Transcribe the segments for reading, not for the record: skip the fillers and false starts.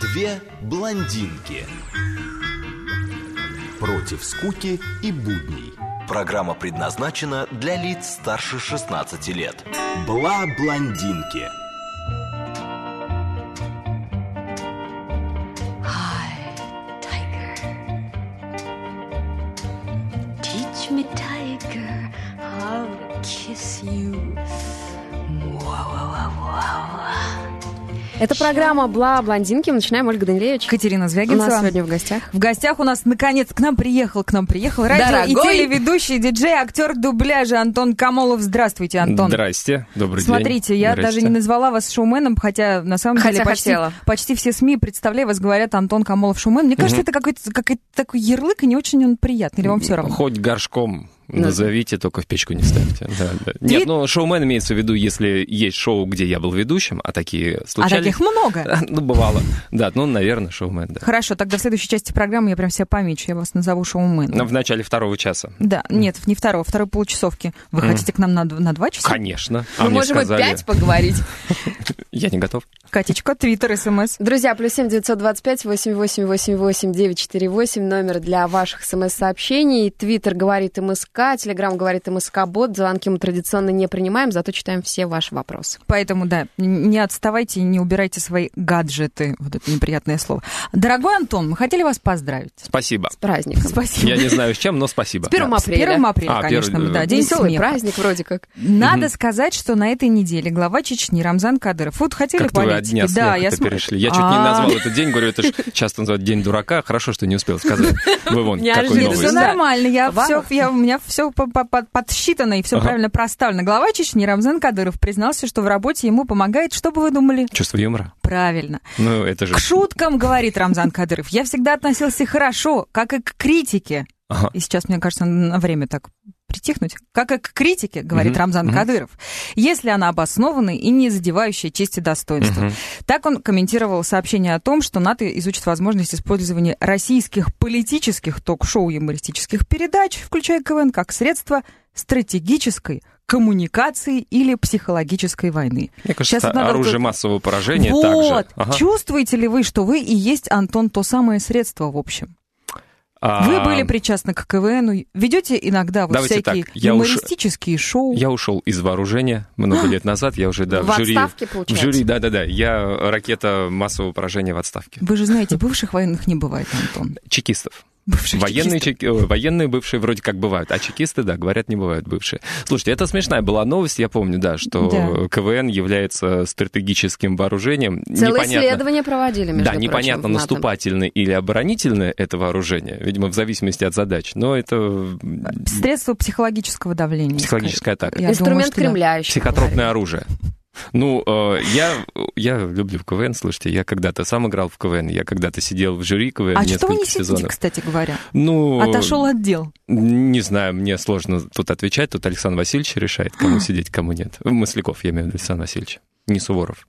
Две блондинки. Против скуки и будней. Программа предназначена для лиц старше 16 лет. Бла-блондинки. Hi, tiger. Teach me, tiger, how to kiss you. Это программа «Бла-блондинки». Мы начинаем. Ольга Данилевич. Катерина У Звягинцева. нас сегодня в гостях. В гостях у нас, наконец, к нам приехал радио и телеведущий, диджей, актер дубляжа Антон Камолов. Здравствуйте, Антон. Здрасте, добрый день. Смотрите, я даже не назвала вас шоуменом, хотя на самом деле почти все СМИ, представляя вас, говорят Антон Камолов шоумен. Мне кажется, это какой-то такой ярлык, и не очень он приятный. Или вам все равно? Хоть горшком назовите, только в печку не ставьте. Да. Нет, шоумен имеется в виду, если есть шоу, где я был ведущим, а такие случались. А таких много? Ну, бывало. Да, наверное, шоумен, да. Хорошо, тогда в следующей части программы я прям себя помечу, я вас назову шоуменом. В начале второго часа. Да, нет, не второй получасовки. Вы хотите к нам на 2 часа? Конечно. Мы можем и 5 поговорить. Я не готов. Катечка, Твиттер, СМС. Друзья, +7 925 8888 948, номер для ваших СМС-сообщений. Твиттер говорит МСК, Телеграм говорит МСК-бот. Звонки мы традиционно не принимаем, зато читаем все ваши вопросы. Поэтому, да, не отставайте и не убирайте свои гаджеты. Вот это неприятное слово. Дорогой Антон, мы хотели вас поздравить. Спасибо. С праздником. Спасибо. Я не знаю, с чем, но спасибо. С 1 апреля. С 1 апреля, конечно, да, день веселый смеха. праздник вроде как. Надо сказать, что на этой неделе глава Чечни Рамзан Кадыров. Вот хотели как-то вы от политики. дня Да, я перешли. Я чуть не назвал этот день, говорю, это же часто называют День дурака. Хорошо, что не успел сказать. Вы вон, какой новый. Все нормально, у меня все подсчитано и все правильно проставлено. Глава Чечни Рамзан Кадыров признался, что в работе ему помогает, что бы вы думали? Чувство юмора. Правильно. Ну, это же... К шуткам, говорит Рамзан Кадыров, я всегда относился хорошо, как и к критике. Ага. И сейчас, мне кажется, на время так притихнуть. Как и к критике, говорит Рамзан Кадыров, если она обоснованная и не задевающая честь и достоинство. Так он комментировал сообщение о том, что НАТО изучит возможность использования российских политических ток-шоу юмористических передач, включая КВН, как средство стратегической коммуникации или психологической войны. Мне кажется, это оружие массового поражения также. Вот. Чувствуете ли вы, что вы и есть, Антон, то самое средство в общем? Вы были причастны к КВНу, ведете иногда всякие юмористические шоу. Я ушел из вооружения много лет назад, я уже, в жюри. Отставке, получается? В жюри, да. Я ракета массового поражения в отставке. Вы же знаете, бывших военных не бывает, Антон. Чекистов. Военные военные бывшие вроде как бывают, а чекисты, да, говорят, не бывают бывшие. Слушайте, это смешная была новость, я помню, что КВН является стратегическим вооружением. Целое исследование проводили, между прочим, непонятно, наступательное или оборонительное это вооружение, видимо, в зависимости от задач, но это... Средство психологического давления. Психологическая атака. Инструмент Кремля еще. Психотропное оружие. Я люблю КВН, слушайте, я когда-то сам играл в КВН, я когда-то сидел в жюри КВН несколько сезонов. А что вы не сидите, кстати говоря? Отошел от дел. Не знаю, мне сложно тут отвечать, тут Александр Васильевич решает, кому сидеть, кому нет. Масляков, я имею в виду Александр Васильевич, не Суворов.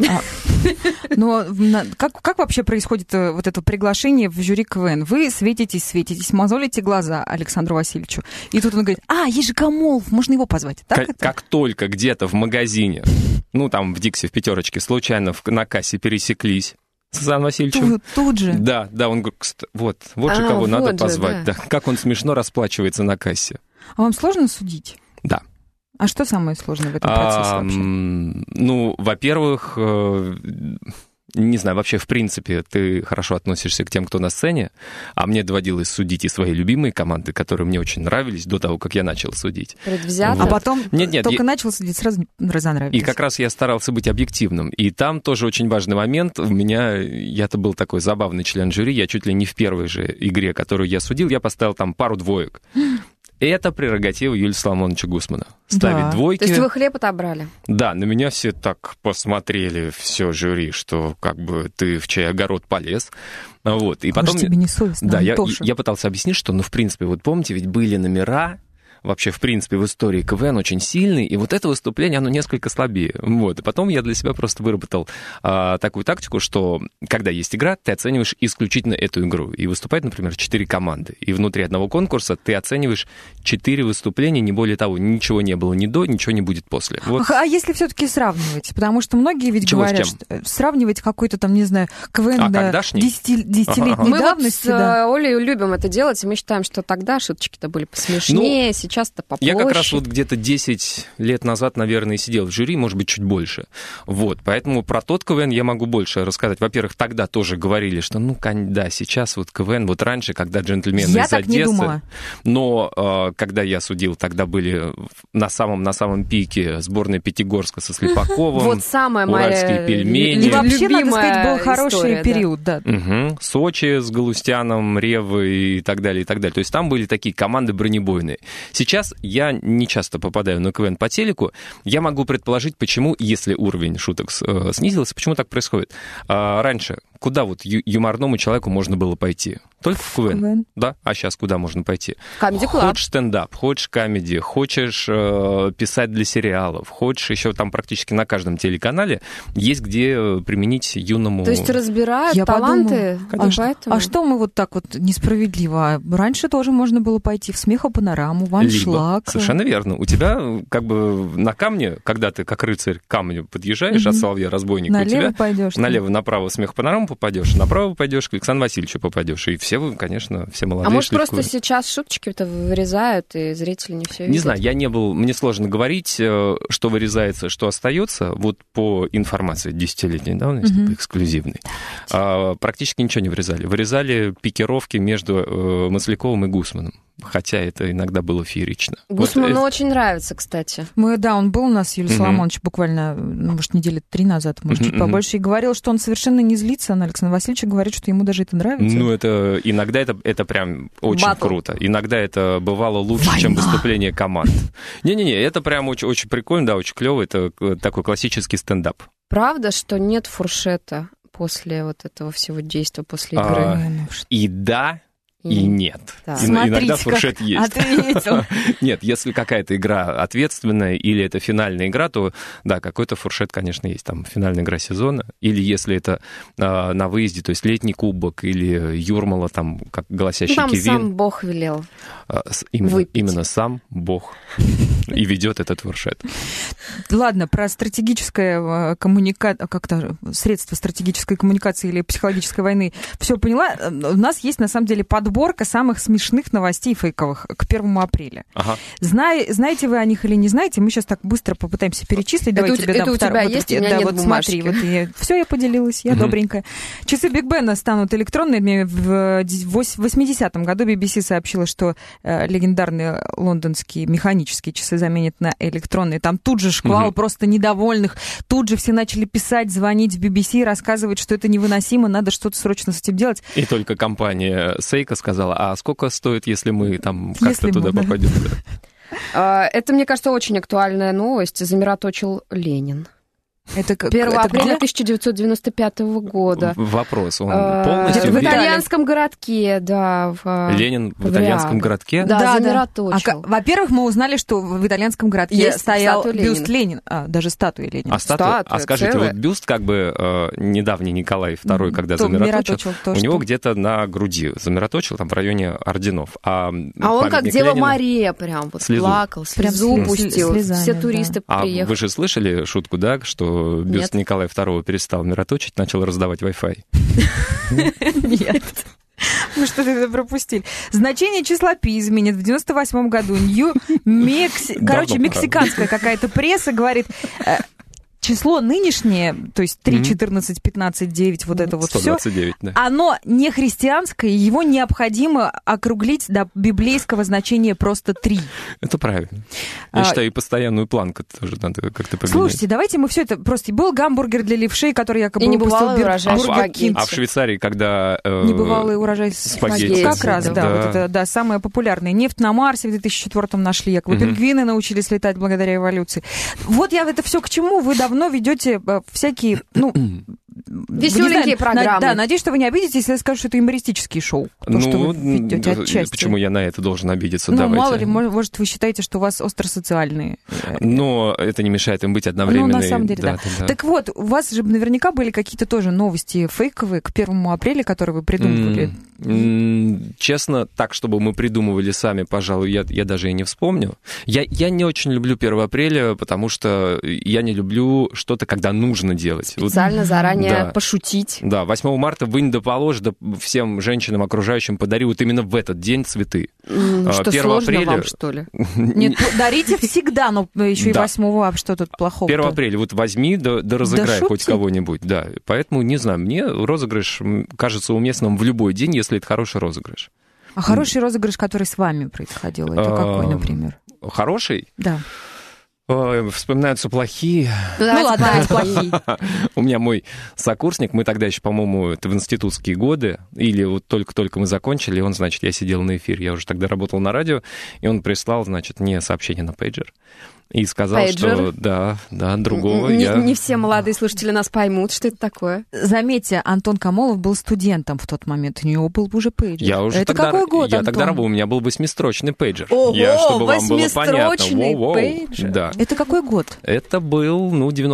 Но как вообще происходит вот это приглашение в жюри КВН? Вы светитесь, мозолите глаза Александру Васильевичу, и тут он говорит, есть же Камолов, можно его позвать. Как только где-то в магазине, там в Дикси, в пятерочке, случайно на кассе пересеклись с Александром Васильевичем. Тут же? Да, он говорит, вот же кого надо позвать. Да. Как он смешно расплачивается на кассе. А вам сложно судить? Да. А что самое сложное в этом процессе вообще? Во-первых, не знаю, вообще, в принципе, ты хорошо относишься к тем, кто на сцене, а мне доводилось судить и свои любимые команды, которые мне очень нравились до того, как я начал судить. Предвзято? А потом только начал судить, сразу разонравились. И как раз я старался быть объективным. И там тоже очень важный момент. Я-то был такой забавный член жюри, я чуть ли не в первой же игре, которую я судил, я поставил там пару двоек. Это прерогатива Юлии Соломоновича Гусмана. Ставить двойки. То есть вы хлеб отобрали? Да, на меня все так посмотрели, все жюри, что как бы ты в чей огород полез. Вот. И потом... тебе не совестно, да, я пытался объяснить, что, в принципе, вот помните, ведь были номера, вообще, в принципе, в истории КВН очень сильный, и вот это выступление, оно несколько слабее. Вот. И потом я для себя просто выработал такую тактику, что когда есть игра, ты оцениваешь исключительно эту игру. И выступает, например, 4 команды. И внутри одного конкурса ты оцениваешь 4 выступления, не более того. Ничего не было ни до, ничего не будет после. Вот. А если все-таки сравнивать? Потому что многие ведь говорят, что сравнивать какой-то там, не знаю, КВН десятилетней давности. Мы вот с Олей любим это делать, и мы считаем, что тогда шуточки-то были посмешнее, сейчас-то попроще. Я как раз вот где-то 10 лет назад, наверное, сидел в жюри, может быть, чуть больше. Вот, поэтому про тот КВН я могу больше рассказать. Во-первых, тогда тоже говорили, что, да, сейчас вот КВН, вот раньше, когда джентльмены из Одессы. Но когда я судил, тогда были на самом пике сборная Пятигорска со Слепаковым, вот самая уральские пельмени. И вообще, надо сказать, был хороший период, да. Сочи с Галустяном, Ревы и так далее, и так далее. То есть там были такие команды бронебойные. Сейчас я не часто попадаю на КВН по телеку. Я могу предположить, почему, если уровень шуток снизился, почему так происходит. Раньше куда вот юморному человеку можно было пойти? Только в КВН. Да? А сейчас куда можно пойти? Comedy Club. Хочешь стендап, хочешь комедий, хочешь писать для сериалов, хочешь еще там практически на каждом телеканале есть где применить юному... То есть разбирают таланты? А что мы вот так вот несправедливо? Раньше тоже можно было пойти в смехопанораму, в аншлаг. Совершенно верно. У тебя как бы на камне, когда ты как рыцарь к камню подъезжаешь от Соловья-разбойника, налево пойдешь, налево-направо смехопанораму попадешь, направо пойдешь, к Александру Васильевичу попадешь. И все вы, конечно, все молодые. А может, просто сейчас шуточки-то вырезают, и зрители не все видят? Не знаю, я не был... Мне сложно говорить, что вырезается, что остается. Вот по информации 10-летней давности, эксклюзивной, практически ничего не вырезали. Вырезали пикировки между Масляковым и Гусманом. Хотя это иногда было феерично. Гусману очень нравится, кстати. Он был у нас, Юлий Соломонович, буквально, может, недели 3 назад, может, чуть побольше, и говорил, что он совершенно не злится на Александра Васильевича, говорит, что ему даже это нравится. Это иногда это прям очень круто. Иногда это бывало лучше, чем выступление команд. Не-не-не, это прям очень, очень прикольно, да, очень клево. Это такой классический стендап. Правда, что нет фуршета после вот этого всего действия, после игры? И да, и нет. Да. Иногда фуршет есть. Ответил. Нет, если какая-то игра ответственная или это финальная игра, то да, какой-то фуршет, конечно, есть. Там финальная игра сезона. Или если это на выезде, то есть летний кубок или Юрмала, там, как голосящий Кевин. Сам Бог велел именно сам Бог и ведет этот фуршет. Ладно, про стратегическое средство стратегической коммуникации или психологической войны все поняла. У нас есть, на самом деле, подборка самых смешных новостей фейковых к 1 апреля. Ага. Знаете вы о них или не знаете? Мы сейчас так быстро попытаемся перечислить. Это у тебя есть, у меня нет бумажки. Смотри, все, я поделилась, я добренькая. Часы Биг Бена станут электронными. В 80-м году BBC сообщила, что легендарные лондонские механические часы заменят на электронные. Там тут же шквал просто недовольных. Тут же все начали писать, звонить в BBC, рассказывать, что это невыносимо, надо что-то срочно с этим делать. И только компания Сейка сказала, а сколько стоит, если мы там как-то туда попадем? Это, мне кажется, очень актуальная новость. Замироточил Ленин. Это 1 апреля 1995 года. Вопрос, он полностью... В итальянском городке, да. Ленин в итальянском городке? Да, замироточил. Во-первых, мы узнали, что в итальянском городке стоял бюст Ленина. Даже статуя Ленина. А скажите, вот бюст как бы недавний Николай II, когда замироточил, у него где-то на груди замироточил, там в районе орденов. А он как Дева Мария прям вот плакал, слезу пустил. Все туристы приехали. А вы же слышали шутку, да, что бюст Николая II перестал мироточить, начал раздавать Wi-Fi? Нет. Мы что-то это пропустили. Значение числа π изменит в 98 году. Мексиканская какая-то пресса говорит... Число нынешнее, то есть 3, 14, 15, 9, вот это вот 129, все, да. Оно не христианское, его необходимо округлить до библейского значения просто 3. Это правильно. Я считаю, и постоянную планку тоже надо как-то поменять. Слушайте, давайте мы все это просто... Был гамбургер для левшей, который якобы выпустил Бургер Кинг. А в Швейцарии, когда... Небывалый урожай спагетти. Как раз, да. Вот это, да, самое популярное. Нефть на Марсе в 2004-м нашли, якобы пингвины научились летать благодаря эволюции. Вот я это все к чему? Вы давно ведете всякие, Веселенькие программы. Да, надеюсь, что вы не обидитесь, если я скажу, что это юмористические шоу. То, что вы ведете отчасти. Почему я на это должен обидеться? Ну, Давайте. мало ли, может, вы считаете, что у вас остросоциальные. Но это не мешает им быть одновременно. Ну, на самом деле, да. Так вот, у вас же наверняка были какие-то тоже новости фейковые к 1 апреля, которые вы придумывали. Честно, так, чтобы мы придумывали сами, пожалуй, я даже и не вспомню. Я не очень люблю 1 апреля, потому что я не люблю что-то, когда нужно делать. Специально заранее пошутить. Да, 8 марта вынь да положь, да всем женщинам окружающим подари вот именно в этот день цветы. Что, 1 сложно апреля... вам, что ли? Нет, дарите всегда, но еще и 8-го, а что тут плохого? 1 апреля, вот возьми, да разыграй хоть кого-нибудь. Да, поэтому, не знаю, мне розыгрыш кажется уместным в любой день, если это хороший розыгрыш. А хороший розыгрыш, который с вами происходил, это какой, например? Хороший? Да. Вспоминаются плохие. Ну ладно, давайте плохие. У меня мой сокурсник, мы тогда еще, по-моему, это в институтские годы, или вот только-только мы закончили, и он, значит, я сидел на эфире, я уже тогда работал на радио, и он прислал, значит, мне сообщение на пейджер. И сказал, Пейджер? что да, другого не все молодые слушатели нас поймут, что это такое. Заметьте, Антон Камолов был студентом в тот момент, у него был уже пейджер. Это какой год, Я Антон? тогда работал, у меня был 8-строчный пейджер. Ого, чтобы вам было понятно. 8-строчный пейджер. Да. Это какой год? Это был,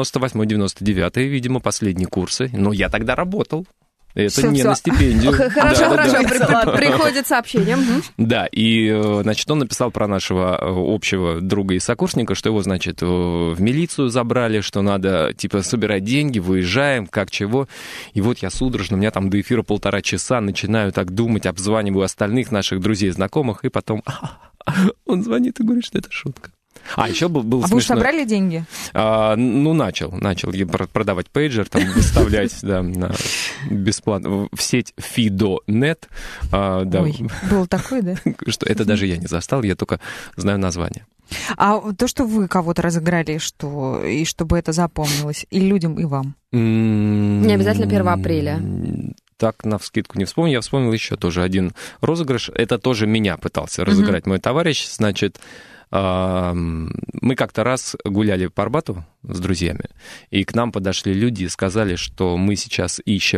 98-99, видимо, последние курсы. Но я тогда работал. Это Всё. на стипендию. Хорошо. Приходит сообщение. Да, и, значит, он написал про нашего общего друга и сокурсника, что его, значит, в милицию забрали, что надо, типа, собирать деньги, выезжаем, как чего. И вот я судорожно, у меня там до эфира 1,5 часа, начинаю так думать, обзваниваю остальных наших друзей, знакомых, и потом он звонит и говорит, что это шутка. А еще был смешно. Вы уже собрали деньги? Начал продавать пейджер, там выставлять бесплатно в сеть Fido.net. Ой, был такой, да? Что это даже я не застал, я только знаю название. А то, что вы кого-то разыграли, и чтобы это запомнилось и людям, и вам? Не обязательно 1 апреля. Так, навскидку не вспомню. Я вспомнил еще тоже один розыгрыш. Это тоже меня пытался разыграть мой товарищ. Значит, мы как-то раз гуляли по Арбату с друзьями, и к нам подошли люди и сказали, что мы сейчас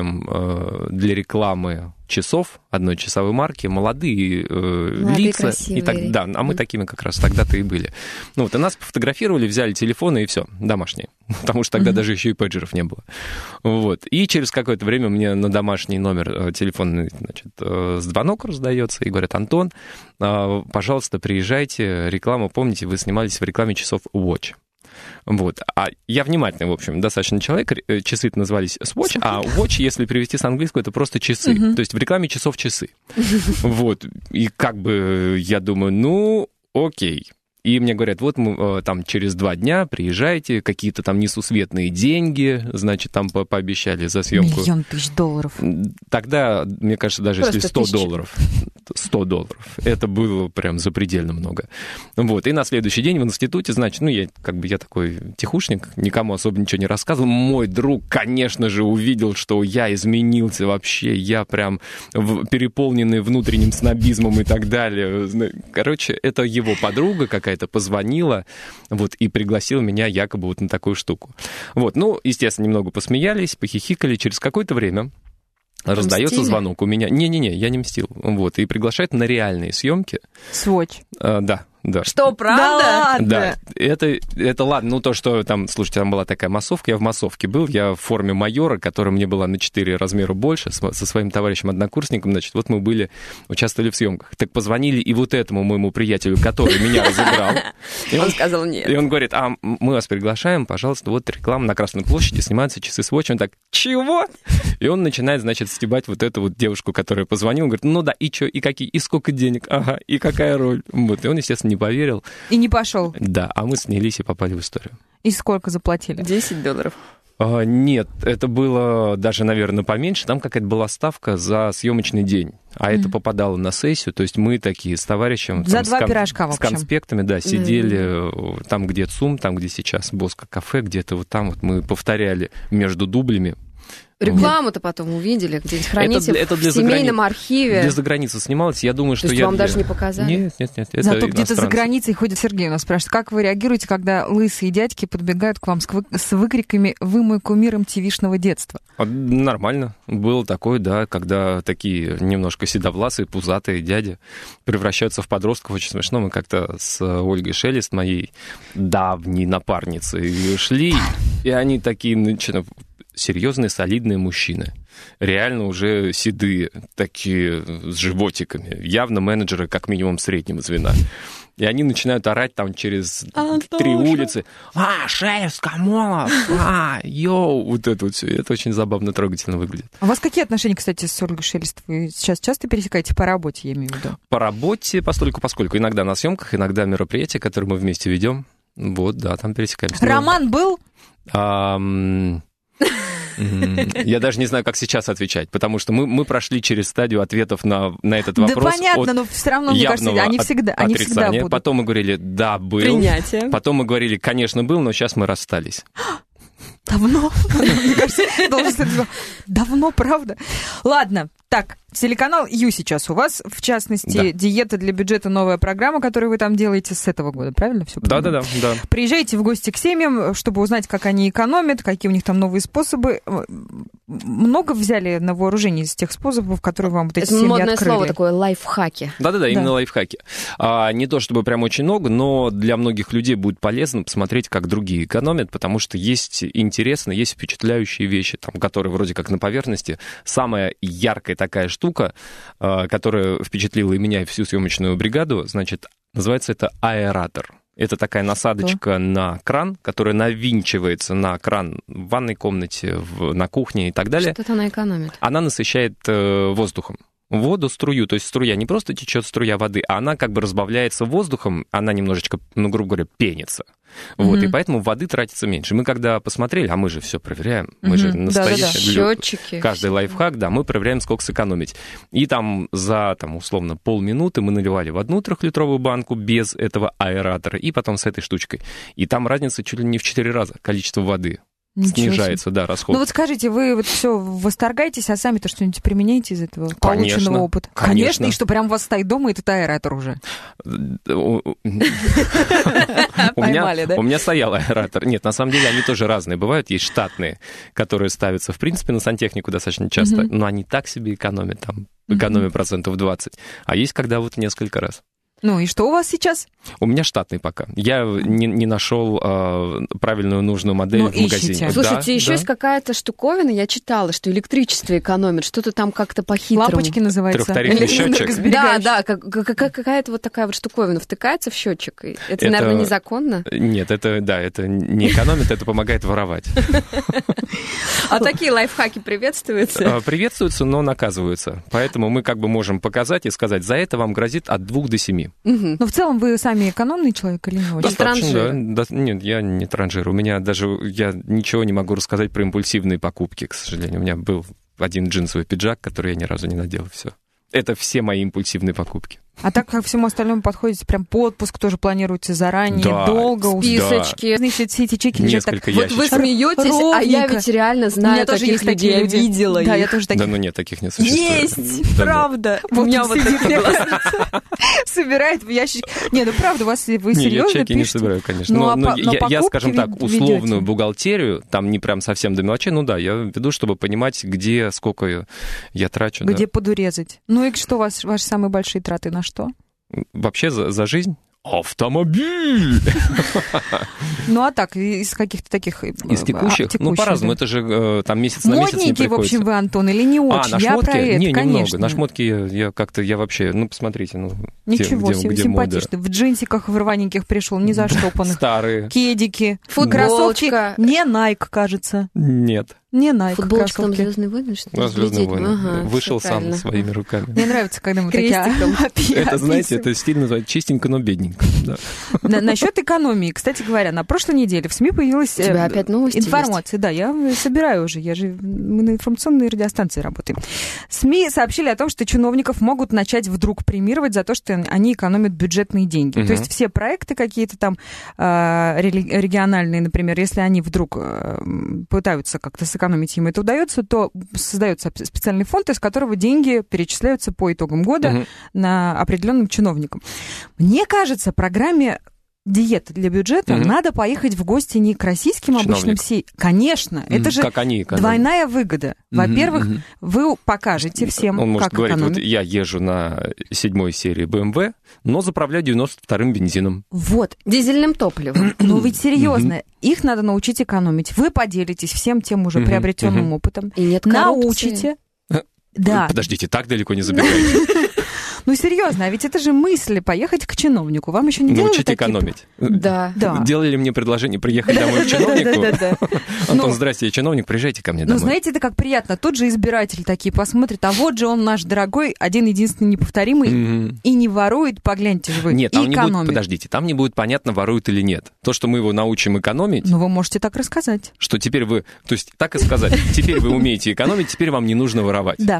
ищем для рекламы часов одной часовой марки молодые лица. И так, да, а мы такими как раз тогда-то и были. Ну вот, и нас пофотографировали, взяли телефоны, и все, домашние. Потому что тогда даже еще и пейджеров не было. Вот. И через какое-то время мне на домашний номер телефонный, значит, звонок раздается, и говорят: Антон, пожалуйста, приезжайте, реклама, помните, вы снимались в рекламе часов Watch. Вот. А я внимательный, в общем, достаточно человек. Часы-то назывались Swatch, а Watch, если перевести с английского, это просто часы. То есть в рекламе часов часы. Вот. И как бы я думаю, окей. И мне говорят, вот мы там через 2 дня приезжайте, какие-то там несусветные деньги, значит, там пообещали за съемку. $1 000 000. Тогда, мне кажется, даже просто если $100, $100, это было прям запредельно много. Вот, и на следующий день в институте, значит, я такой тихушник, никому особо ничего не рассказывал. Мой друг, конечно же, увидел, что я изменился вообще, я прям переполненный внутренним снобизмом и так далее. Короче, это его подруга какая-то позвонила, вот, и пригласила меня якобы вот на такую штуку. Вот, естественно, немного посмеялись, похихикали. Через какое-то время раздается звонок у меня. Не-не-не, я не мстил. Вот, и приглашают на реальные съемки. Swatch. Да. Что, правда? Да ладно? Да, это ладно. То, что там, слушайте, там была такая массовка, я в массовке был, я в форме майора, которая мне была на 4 размера больше, со своим товарищем-однокурсником, значит, вот мы участвовали в съемках. Так позвонили и вот этому моему приятелю, который меня разыграл. Он сказал нет. И он говорит: мы вас приглашаем, пожалуйста, вот реклама на Красной площади, снимаются часы Swatch. Он так: чего? И он начинает, значит, стебать вот эту вот девушку, которая позвонила, говорит: и что, и какие, и сколько денег, ага, и какая роль. Вот, и он, естественно, не поверил. И не пошел. Да, а мы снялись и попали в историю. И сколько заплатили? $10. Нет, это было даже, наверное, поменьше. Там какая-то была ставка за съемочный день. А это попадало на сессию. То есть мы такие с товарищем... За 2 пирожка, в общем. С конспектами, да, сидели там, где ЦУМ, там, где сейчас Боско кафе, где-то вот там вот мы повторяли между дублями Рекламу-то потом увидели, где-нибудь храните Это в семейном архиве. Для заграницы снималось, я думаю, что То есть вам даже не показали? Нет. Зато где-то за границей ходит Сергей, у нас спрашивает, как вы реагируете, когда лысые дядьки подбегают к вам с выкриками «Вы мой кумир МТВ-шного детства»? Нормально. Было такое, да, когда такие немножко седовласые, пузатые дяди превращаются в подростков. Очень смешно. Мы как-то с Ольгой Шелест, моей давней напарницей, шли, и они такие серьезные, солидные мужчины. Реально уже седые, такие с животиками. Явно менеджеры, как минимум, среднего звена. И они начинают орать там через 3 улицы. Шелест, Камолов! Йоу! Вот это вот все. Это очень забавно, трогательно выглядит. А у вас какие отношения, кстати, с Ольгой Шелест? Вы сейчас часто пересекаете по работе, я имею в виду? По работе, поскольку иногда на съемках, иногда мероприятия, которые мы вместе ведем. Вот, да, там пересекаемся. Роман был? Я даже не знаю, как сейчас отвечать, потому что мы прошли через стадию ответов на этот вопрос. Да понятно, но все равно, мне кажется, они всегда будут. Потом мы говорили, да, был. Принятие. Потом мы говорили, конечно, был, но сейчас мы расстались. Давно? Мне кажется, давно, правда? Ладно, так, телеканал Ю сейчас у вас, в частности, «Диета для бюджета», новая программа, которую вы там делаете с этого года, правильно все? Да. Приезжайте в гости к семьям, чтобы узнать, как они экономят, какие у них там новые способы. Много взяли на вооружение из тех способов, которые вам вот эти семьи открыли? Это модное слово такое, лайфхаки. Да, именно лайфхаки. Не то чтобы прям очень много, но для многих людей будет полезно посмотреть, как другие экономят, потому что есть интересные, есть впечатляющие вещи, там, которые вроде как на поверхности. Самая яркая такая штука, которая впечатлила и меня, и всю съемочную бригаду, значит, называется это аэратор. Это такая насадочка на кран, которая навинчивается на кран в ванной комнате, на кухне и так далее. Что-то она экономит. Она насыщает воздухом. Воду, струю, то есть струя не просто течет струя воды, а она как бы разбавляется воздухом, она немножечко, грубо говоря, пенится. Вот, и поэтому воды тратится меньше. Мы когда посмотрели, а мы же все проверяем, мы же настоящие счетчики. Каждый лайфхак, мы проверяем, сколько сэкономить. И там за, условно, полминуты мы наливали в 1 трехлитровую банку без этого аэратора, и потом с этой штучкой. И там разница чуть ли не в 4 раза количество воды. Снижается, расход. Ну вот скажите, вы вот все восторгаетесь, а сами-то что-нибудь применяете из этого полученного опыта? Конечно. И что прям у вас стоит дома этот аэратор уже? У меня стоял аэратор. Нет, на самом деле они тоже разные бывают. Есть штатные, которые ставятся, в принципе, на сантехнику достаточно часто, но они так себе экономят, экономия 20%. А есть, когда вот несколько раз. Ну и что у вас сейчас? У меня штатный пока. Я не нашел правильную, нужную модель в магазине. Слушайте, еще есть какая-то штуковина, я читала, что электричество экономит, что-то там как-то по-хитрому. Лампочки называется. Трехтарифный счетчик. Да, какая-то вот такая вот штуковина втыкается в счетчик. Это, наверное, незаконно? Нет, это не экономит, это помогает воровать. А такие лайфхаки приветствуются? Приветствуются, но наказываются. Поэтому мы как бы можем показать и сказать, за это вам грозит от 2 до 7. Но в целом вы сами экономный человек или не очень? Достаточно, да. Нет, я не транжир. У меня даже, я ничего не могу рассказать про импульсивные покупки, к сожалению. У меня был один джинсовый пиджак, который я ни разу не надел, все. Это все мои импульсивные покупки. А так как всему остальному подходите, прям по отпуск тоже планируете заранее, долго? Списочки. Да. Значит, все эти чеки лежат так. Вот вы смеетесь, а я ведь реально знаю таких людей, я видела их. Да, я тоже таких. Да, ну нет, таких не существует. Есть, правда. У меня вот собирает в ящик. Не, ну правда, вы серьезно пишете? Я чеки не собираю, конечно. Но я, скажем так, условную бухгалтерию, там не прям совсем до мелочей, я веду, чтобы понимать, где, сколько я трачу. Где подурезать. Ну и что ваши самые большие траты на что? Вообще за жизнь? Автомобиль! Ну, а так, из каких-то таких... Из текущих? Ну, по-разному. Это же там месяц на месяц не приходится. Модненькие, в общем, вы, Антон, или не очень? На шмотки? Я про это, не, конечно. Немного. На шмотки я вообще... Ну, посмотрите, ничего, где симпатично. мода. В джинсиках в рваненьких пришел, не заштопанных. Старые. Кедики, футболочка. Кроссовки. Не Nike, кажется. Нет. Не Nike. Футболочка там «Звездные войны», что ли? «Звездные войны». Вышел сам своими руками. Мне нравится, когда мы такие Это, знаете, это стиль называют чистенько, но бедненько. Насчет экономии, кстати говоря, на прошлой неделе в СМИ появилась информация. Да, я собираю уже, мы на информационной радиостанции работаем. СМИ сообщили о том, что чиновников могут начать вдруг премировать за то, что они экономят бюджетные деньги. То есть все проекты какие-то там региональные, например, если они вдруг пытаются как-то сэкономить им это удается, то создается специальный фонд, из которого деньги перечисляются по итогам года на определенным чиновникам. Мне кажется, программе диета для бюджета надо поехать в гости не к российским обычным сетям. Конечно, это же двойная выгода. Во-первых, вы покажете всем, он может как говорить, экономить. вот я езжу на 7-й серии BMW, но заправляю 92-м бензином. Вот. Дизельным топливом. Ну ведь серьезно, их надо научить экономить. Вы поделитесь всем тем уже приобретенным опытом. И нет научите. Да. Подождите, так далеко не забегайте. Ну, серьезно, а ведь это же мысли поехать к чиновнику. Вам еще не делали Научить такие... экономить. Да. Делали мне предложение приехать домой к чиновнику? Да. Антон, здрасте, я чиновник, приезжайте ко мне домой. Ну, знаете, это как приятно. Тот же избиратель такие посмотрит, а вот же он наш дорогой, один-единственный неповторимый, и не ворует, погляньте же вы, нет, и там не будет, экономит. подождите, там не будет понятно, ворует или нет. То, что мы его научим экономить... Ну, вы можете так рассказать. Что теперь вы... То есть так и сказать, теперь вы умеете экономить, теперь вам не нужно воровать. Да.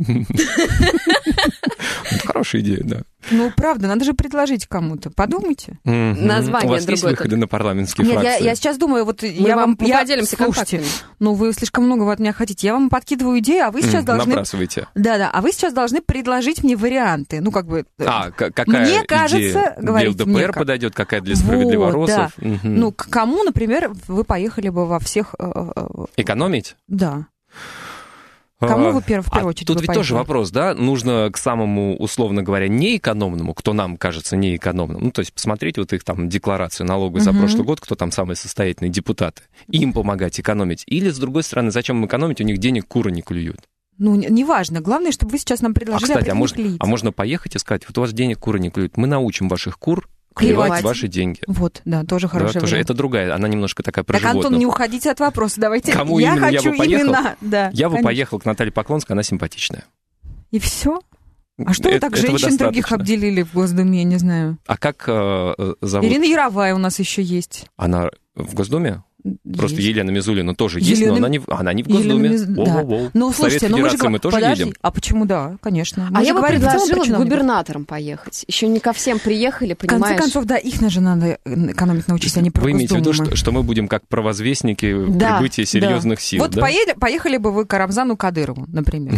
Хорошая идея, да. Ну, правда, надо же предложить кому-то. Подумайте. Название У вас есть другое. выходы на парламентские Нет, фракции? я сейчас думаю, вот Мы я вам я- поделимся слушайте, контактами. ну вы слишком много от меня хотите. Я вам подкидываю идею, а вы сейчас должны... Набрасывайте. Да, а вы сейчас должны предложить мне варианты. Ну, как бы... Какая Мне кажется, идея для говорите мне ЛДПР как. подойдет, какая для справедливоросов? Вот, да. Ну, к кому, например, вы поехали бы во всех... Экономить? Да. Кому вы в первую очередь Тут бы ведь поехали? тоже вопрос, да? Нужно к самому, условно говоря, неэкономному, кто нам кажется неэкономным, ну, то есть посмотреть вот их там декларацию налоговой за прошлый год, кто там самые состоятельные депутаты, им помогать экономить. Или, с другой стороны, зачем им экономить, у них денег куры не клюют. Ну, неважно. Главное, чтобы вы сейчас нам предложили Кстати, определенных лиц. можно поехать и сказать, вот у вас денег куры не клюют, мы научим ваших кур клевать ваши деньги. Вот, да, тоже хорошая тоже, это другая, она немножко такая про Так, животных. Антон, не уходите от вопроса, давайте. Кому я именно хочу я бы поехал? именно... Да, Я бы конечно. поехал к Наталье Поклонской, она симпатичная. И все? А что вы так Этого женщин других достаточно. обделили в Госдуме, я не знаю? А как зовут? Ирина Яровая у нас еще есть. Она в Госдуме? Просто Есть. Елена Мизулина тоже есть, Елена- но она не в Госдуме. Да. Ну, В Совет слушайте, ну мы же Федерации мы тоже подожди, едем. А почему да, конечно. Мы А же я бы говорим в целом про предложила к чиновников. губернаторам поехать. Еще не ко всем приехали, В конце понимаешь? концов, да, их же надо экономить научиться, а не про Вы имеете в виду, Госдуму. что мы будем как провозвестники Да, прибытия серьезных сил, Вот да? поехали бы вы к Рамзану Кадырову, например.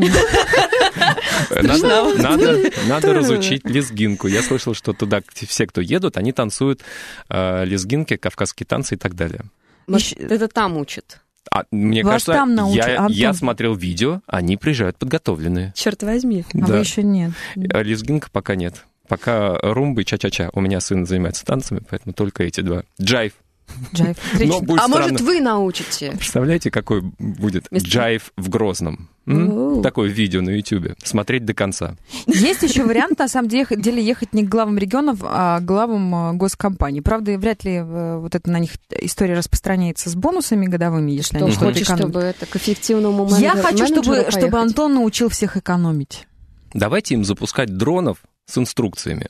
Надо разучить лезгинку. Я слышал, что туда все, кто едут, они танцуют лезгинки, кавказские танцы и так далее. Может, это там учат. Мне Вас кажется, там научат, я Антон. смотрел видео, они приезжают подготовленные. Черт возьми. А вы еще нет. А лезгинка пока нет. Пока румба и ча-ча-ча. У меня сын занимается танцами, поэтому только эти два. Джайв. Джайв. Но будет А странно. может, вы научите? Представляете, какой будет джайв в Грозном? Оу. Такое видео на Ютьюбе. Смотреть до конца. Есть еще вариант, на самом деле, ехать не к главам регионов, а к главам госкомпаний. Правда, вряд ли вот это на них история распространяется с бонусами годовыми, если Что они что-то хочешь, экономят. чтобы это к эффективному Я хочу, чтобы поехать? Антон научил всех экономить. Давайте им запускать дронов с инструкциями.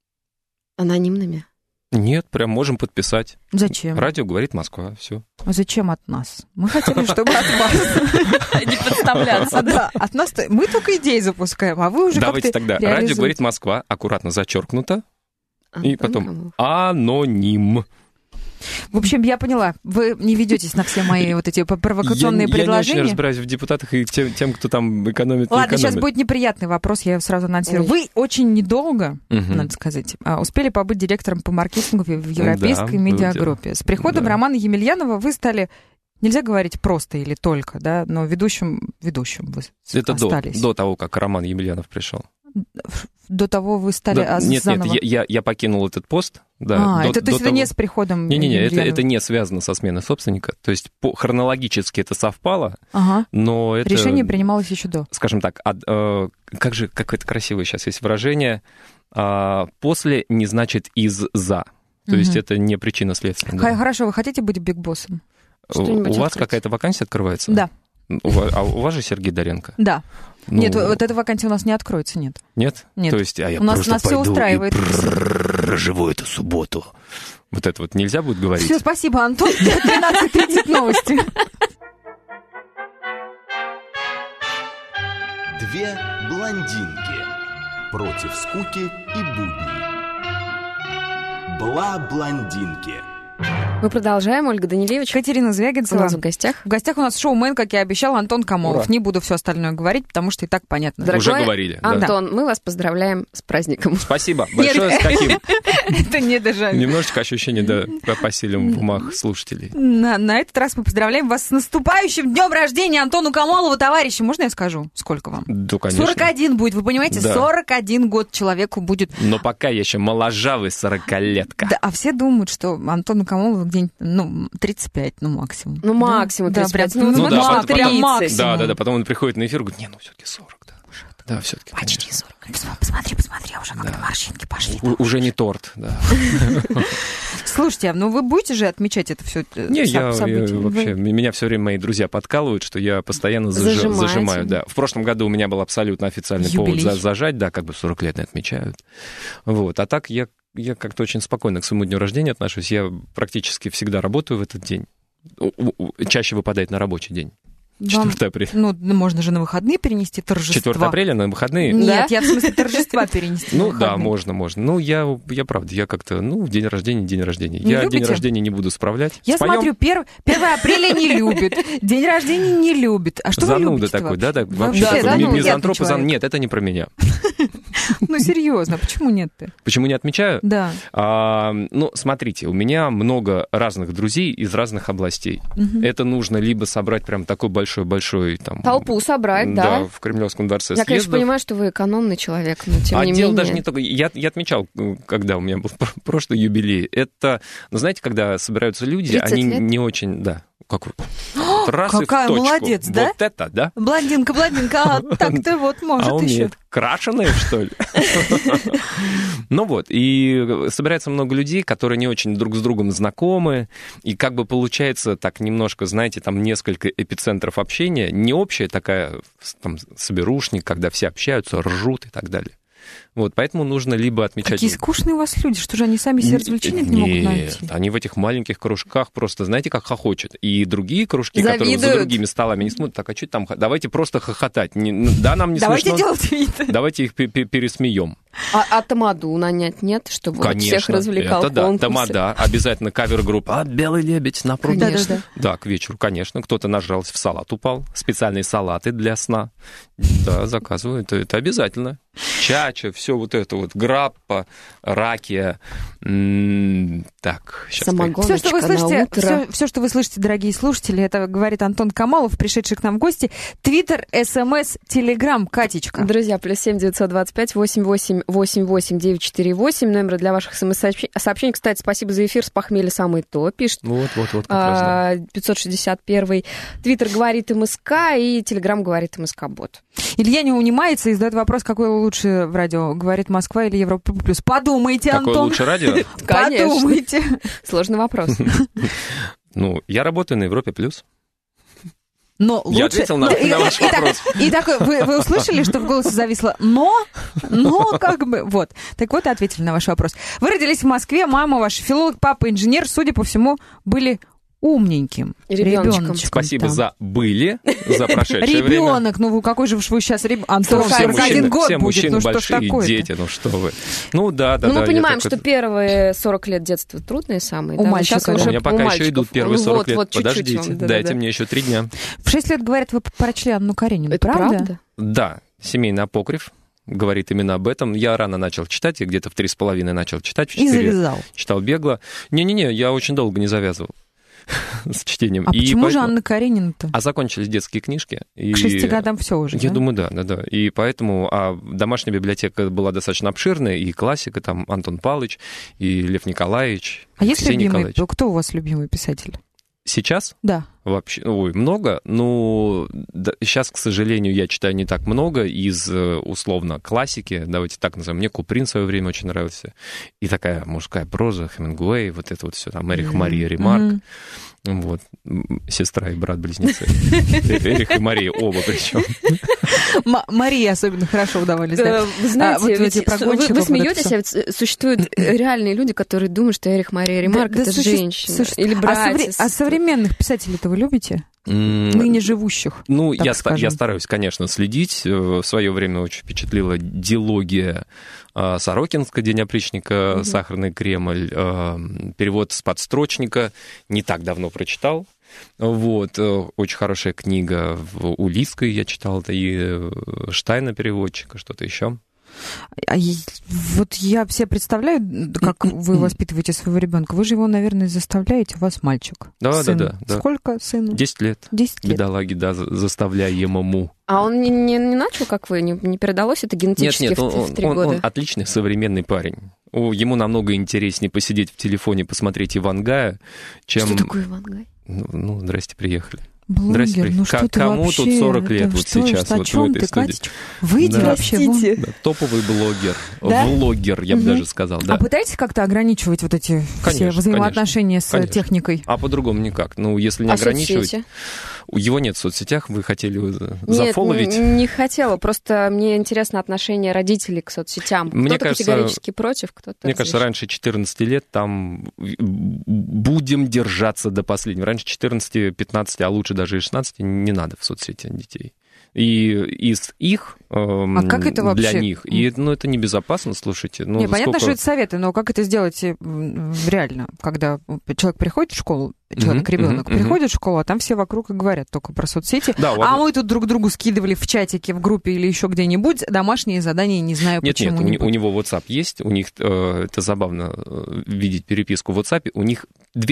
Анонимными. Нет, прям можем подписать. Зачем? Радио говорит Москва, все. А зачем от нас? Мы хотели, чтобы от вас. Не подставляться. Да, от нас мы только идеи запускаем, а вы уже Давайте как-то тогда. Радио реализуете. говорит Москва, аккуратно зачеркнуто, и Антон потом Камолов. аноним. В общем, я поняла, вы не ведетесь на все мои вот эти провокационные Я не очень предложения. разбираюсь в депутатах и тем, кто там экономит, не Ладно, сейчас экономит. будет неприятный вопрос, я его сразу анонсирую. Ой. Вы очень недолго, Мгм. надо сказать, успели побыть директором по маркетингу в европейской Да, медиагруппе. С приходом да. Романа Емельянова вы стали, нельзя говорить просто или только, да, но ведущим вы Это остались. до того, как Роман Емельянов пришел. До того вы стали Нет, заново... я покинул этот пост. Да, то есть это не с приходом Не-не-не, Емельянова? это не связано со сменой собственника. То есть хронологически это совпало, Ага. но это... Решение принималось еще до. Скажем так, как это красивое сейчас есть выражение, после не значит из-за. То есть это не причина следствия. да. Хорошо, вы хотите быть бигбоссом? Что-нибудь У вас открыть. какая-то вакансия открывается? Да, У вас же Сергей Доренко? да. Ну, Нет, вот эта вакансия у нас не откроется, нет. Нет? Нет. То есть, я У нас просто все пойду устраивает. и проживу эту субботу. Вот это вот нельзя будет говорить? Все, спасибо, Антон. 13:30 новости. Две блондинки против скуки и будней. Бла-блондинки. Мы продолжаем. Ольга Данилевич. Катерина У Звягинцева. нас в гостях. В гостях у нас шоумен, как я обещал, Антон Камолов. Ура. Не буду все остальное говорить, потому что и так понятно. Дорогой Уже говорили, да. Антон, мы вас поздравляем с праздником. Спасибо большое. С каким? Это не даже... Немножечко ощущение, да, посилим в умах слушателей. На этот раз мы поздравляем вас с наступающим днем рождения Антону Камолову, товарищи. Можно я скажу, сколько вам? Да, конечно. 41 будет, вы понимаете? Да. 41 год человеку будет. Но пока я еще моложавый 40-летка. Да, а все думают, что Антону Камолову где-нибудь, 35, максимум. Ну, максимум Да, 35. прям, Ну да, максимум, прям максимум. Да, потом он приходит на эфир и говорит, все-таки 40, да. Да, все-таки, Почти конечно. 40. Посмотри, уже как-то морщинки пошли. Уже не торт, да. Слушайте, ну вы будете же отмечать это все Не, я событие? вообще, меня все время мои друзья подкалывают, что я постоянно Зажимаете. зажимаю. Да. В прошлом году у меня был абсолютно официальный Юбилей. повод зажать, да, как бы 40 лет не отмечают. Вот. А так я как-то очень спокойно к своему дню рождения отношусь. Я практически всегда работаю в этот день. Чаще выпадает на рабочий день. 4 апреля. Ну, можно же на выходные перенести торжества. 4 апреля на выходные? Нет, я в смысле торжества перенести на Ну да, выходные. можно. Ну, я правда, я как-то, день рождения. Не Я день любите? рождения не буду справлять. Я Споем? смотрю, 1 апреля не любит, день рождения не любит. А что вы Зануда любите такой, да? вообще? Вообще Да, такой занудный мизантроп. человек. Нет, это не про меня. Ну, серьезно, почему нет-то? Почему не отмечаю? Да. Смотрите, у меня много разных друзей из разных областей. Это нужно либо собрать прям такой большой там... Толпу собрать, да. в Кремлевском дворце Я, конечно, съездов. понимаю, что вы экономный человек, но тем не Дело менее. даже не только... Я отмечал, когда у меня был прошлый юбилей. Это, знаете, когда собираются люди, 30 они лет? не очень... Да, как раз и в какая точку. молодец, да? Вот это, да? Блондинка, а так-то вот может еще. умеет. Крашеные, что ли? Ну вот, и собирается много людей, которые не очень друг с другом знакомы, и как бы получается так немножко, знаете, там несколько эпицентров общения, не общая такая там соберушник, когда все общаются, ржут и так далее. Вот, поэтому нужно либо отмечать... Какие скучные у вас люди, что же они сами себе развлечения не могут найти? Нет, они в этих маленьких кружках просто, знаете, как хохочут. И другие кружки, которые за Завидуют. другими столами не смотрят, так, а что там, давайте просто хохотать. Да, нам не Давайте смешно. делать вид. Давайте их пересмеем. А тамаду нанять нет, чтобы вот Конечно, всех развлекал это да, конкурсы? тамада, обязательно кавер-группа. «Белый лебедь на пруде». Конечно. Да, к вечеру, конечно. Кто-то нажрался, в салат упал. Специальные салаты для сна. Да, заказывают. Это обязательно. Чача, все вот это вот. Граппа, ракия. Так, сейчас. Самогоночка Все, что вы на слышите, утро. все, что вы слышите, дорогие слушатели, это говорит Антон Камолов, пришедший к нам в гости. Твиттер, СМС, Телеграм, Катечка. Друзья, +7 925 88 88 948. Номер для ваших смс-сообщений. Кстати, спасибо за эфир. С похмелья самый то, пишет. Вот, как раз, да. 561. Твиттер говорит МСК и Телеграм говорит МСК-бот. Илья не унимается и задает вопрос, какой лучше в радио, говорит Москва или Европа плюс. Подумайте, Какое Антон. лучше радио? Конечно. Подумайте. Сложный вопрос. Ну, я работаю на Европе плюс. Но Я лучше... ответил на ваш вопрос. И такой, вы услышали, что в голосе зависло но как бы, вот. Так вот и ответили на ваш вопрос. Вы родились в Москве, мама ваша филолог, папа инженер, судя по всему, были умненьким Ребёночком. ребёночком Спасибо там. за были, за прошедшее время. Ребенок, ну какой же вы сейчас Антон, Все 41 мужчины, год все будет, мужчины ну что ж большие, такое-то? дети, ну что вы. Ну да. Ну, мы я понимаем, так что первые 40 лет детства трудные самые. У да? мальчика, Сейчас да. уже У меня пока у еще мальчиков. идут первые 40 лет. Вот, чуть-чуть Подождите, вам, дайте мне еще 3 дня. В 6 лет, говорят, вы прочли Анну Каренину, Это правда? Да, семейный апокриф говорит именно об этом. Я рано начал читать, я где-то в 3,5 начал читать, в И 4 завязал. читал бегло. Не-не-не, я очень долго не завязывал с чтением. А И почему же поэтому- Анна Каренина-то? А закончились детские книжки. И... К 6 годам все уже, Я да? думаю, да. И поэтому домашняя библиотека была достаточно обширная, и классика, там Антон Павлович, и Лев Николаевич, А есть Алексей любимый, Николаевич. кто у вас любимый писатель? Сейчас Да. вообще, много, но сейчас, к сожалению, я читаю не так много из, условно, классики, давайте так назовем. Мне Куприн в свое время очень нравился. И такая мужская проза, Хемингуэй, вот это вот все там, Эрих Мария Ремарк. Вот, сестра и брат-близнецы. Эрих и Мария, оба причем. Марии особенно хорошо удавались, да? Вы знаете, вот ведь эти про гонщиков, вы вот это смеетесь, всё. а ведь существуют реальные люди, которые думают, что Эрих Мария Ремарк это женщина. Или братья. А современных писателей-то вы любите? ныне живущих? Ну, я стараюсь, конечно, следить. В свое время очень впечатлила дилогия Сорокинска, «День опричника», «Сахарный Кремль», перевод с подстрочника. Не так давно прочитал. Вот, очень хорошая книга у Лиской я читал, и Штайна переводчика, что-то еще. Вот я себе представляю, как вы воспитываете своего ребенка. Вы же его, наверное, заставляете, у вас мальчик. Да. Сколько сыну? 10 лет. 10 лет. Бедолаги, да, заставляемому. А он не начал, как вы? Не передалось это генетически в 3 года? Он отличный современный парень. Ему намного интереснее посидеть в телефоне, посмотреть Ивангая, чем... Что такое Ивангай? Ну, здрасте, приехали. Блогер, ну что ты кому вообще? тут 40 лет вот сейчас вот в этой студии? Выйди вообще. Да, топовый блогер, влогер, я бы даже сказал. Да. А пытаетесь как-то ограничивать вот эти все взаимоотношения с техникой? А по-другому никак. Ну, если не ограничивать... Соцсети? Его нет в соцсетях, вы хотели зафоловить? Нет, не хотела, просто мне интересно отношение родителей к соцсетям. Кто-то категорически против, кто-то... Мне кажется, раньше 14 лет там будем держаться до последнего. Раньше 14-15, а лучше даже и 16 не надо в соцсети детей. И из их как это вообще? Для них. И, это небезопасно, слушайте. Понятно, что это советы, но как это сделать реально, когда человек приходит в школу, ребенок приходит в школу, а там все вокруг и говорят только про соцсети. Да, мы тут друг другу скидывали в чатике, в группе или еще где-нибудь домашние задания, не знаю почему. Нет, у него WhatsApp есть, у них, это забавно видеть переписку в WhatsApp, у них